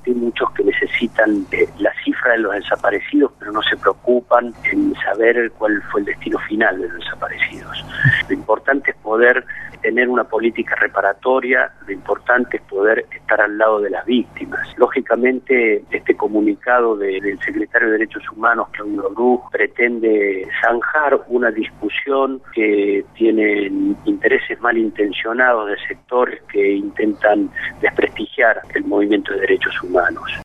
hay muchos que necesitan la cifra de los desaparecidos, pero no se preocupan en saber cuál fue el destino final de los desaparecidos. Lo importante es poder tener una política reparatoria, lo importante es poder estar al lado de las víctimas. Lógicamente, este comunicado del secretario de Derechos Humanos, Claudio Bruch, pretende zanjar una discusión que tiene intereses malintencionados de sectores que intentan desprestigiar el movimiento de derechos humanos.